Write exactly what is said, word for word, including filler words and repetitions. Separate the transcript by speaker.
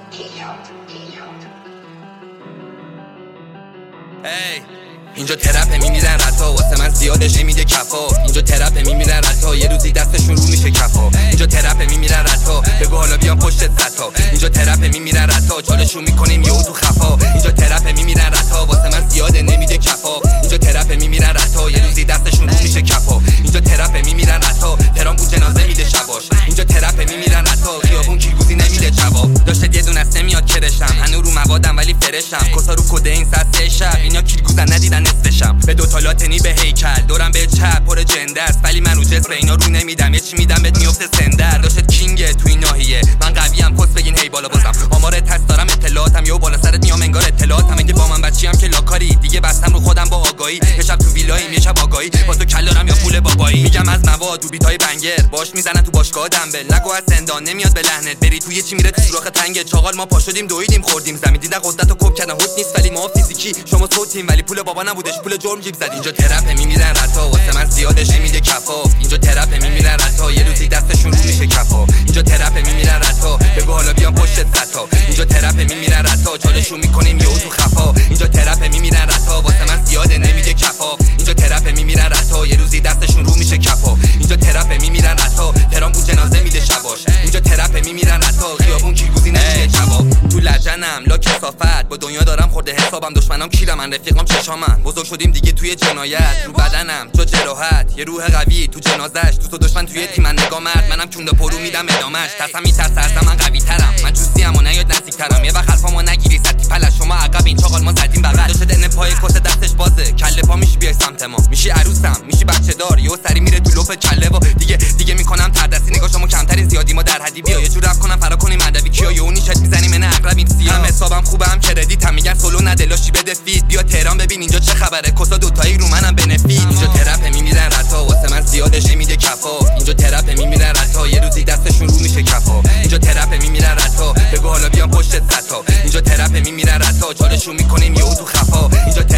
Speaker 1: Hey. اینجا ترپه میمیرن رتا واسه من زیادش نمیده کفا. اینجا ترپه میمیرن رتا یه روزی دستشون رو میشه کفا. اینجا ترپه میمیرن رتا بگو حالا بیان پشت ستا. اینجا ترپه میمیرن رتا چالشون میکنیم یهو تو خفا. اینجا ترپه میمیرن رتا واسه من زیاده نمیده کفا. اینجا ترپه میمیرن رتا یه روزی دستشون رو میشه کفا. اینجا ترپه میمیرن رتا تهران بود جنازه میده شباش. اینجا ترپه میمیرن رتا خیابون کیلگوزی نمیده جواب. داشت یه دونه است نمیاد کرشم هنو رو موادم ولی فرشم. کسا رو کد این ساعت سه شب اینا کیلگوزن ندیدن نصفشم. به دو تا لاتنی به هیکل دورم به چپ پر جنده است ولی من رو جسم اینا رو نمیدم. یه چی میدم بهت میفته سندر. داشت کینگه تو این ناحیه من قویم پست بگین هی بالا بازم. آمار تست دارم اطلاعاتم یهو بالا سرت میام انگار اطلاعاتم. اگه با من بچیم که لاکاری دیگه بستم رو خودم با آگاهی. یه شب تو ویلاییم یه شب آگاهی با تو کلارم یا پول بابایی. میگم از مواد تو بیتای بنگر باش میزنن تو باشگاه دنبل. نگو از زندان نمیاد به لحنت بری تو یه چی میره تو سوراخ تنگ چاغال. ما پا شدیم دویدیم خوردیم زمین دیدن قدرت و کوب کردن حد نیست ولی ما فیزیکی شما صوتیم ولی پول بابا نبودش پول جرم جیب زد. اینجا ترپه میمیرن رتا واسه من زیادش نمیده کفا. اینجا ترپه میمیرن رتا یه روزی دستشون رو میشه کفا. اینجا ترپه میمیرن رتا بگو حالا بیان پشت ستا. اینجا ترپه میمیرن رتا چالشون میکنیم یهو تو خفا. اینجا ترپه میمیرن رتا واسه من زیاده نمیده کفا. اینجا ترپه میمیرن رتا یه روزی دستشون رو میشه کفا. اینجا ترپه میمیرن رتا تهران بود جنازه میده شباش. اینجا ترپه میمیرن رتا خیابون کیلگوزی نمیده جواب. تو لجنم لا کثافت با دنیا دارم خورده حسابم. دشمنام کیرم من رفیقام چشامن. بزرگ شدیم دیگه توی جنایت رو بدنم تو جراحت یه روح قوی تو جنازش. دوست و دشمن توی تیم من نگاه مرد منم کونده پرو میدم ادامش. ترسم میترسه از من قوی ترم من جوزیم و نیاد نزدیک ترم. یه وقت حرفامو نگیری سطحی پلش شما عقب این چاقال ما زدیم بغل. داشت دن پای کس دستش بازه کله پا میشی بیای سمت ما. میشی عروسم میشی بچه دار یهو سری میره تو لپ کله و دیگه دیگه میکنم تردستی. نگاه شما کمترین زیادی ما در حدی بیا یه جور رفت کنم فرا کنیم ادبی کیا یهو نیشت میزنیم من عقرب این سیاه. هم حسابم خوبم کردیت هم میگن سولو ندلاشی بده فیت. بیا تهران ببین اینجا چه خبره کسا دوتایی رو منم بنفیت. اینجا ترپه میمیرن رتا واسه من زیادش نمیده کفا. اینجا ترپه میمیرن رتا یه روزی دستشون رو میشه کفا. اینجا ترپه میمیرن رتا بگو حالا بیان پشت ستا. اینجا ترپه میمیرن رتا چالشون میکنیم یهو تو خفا. اینجا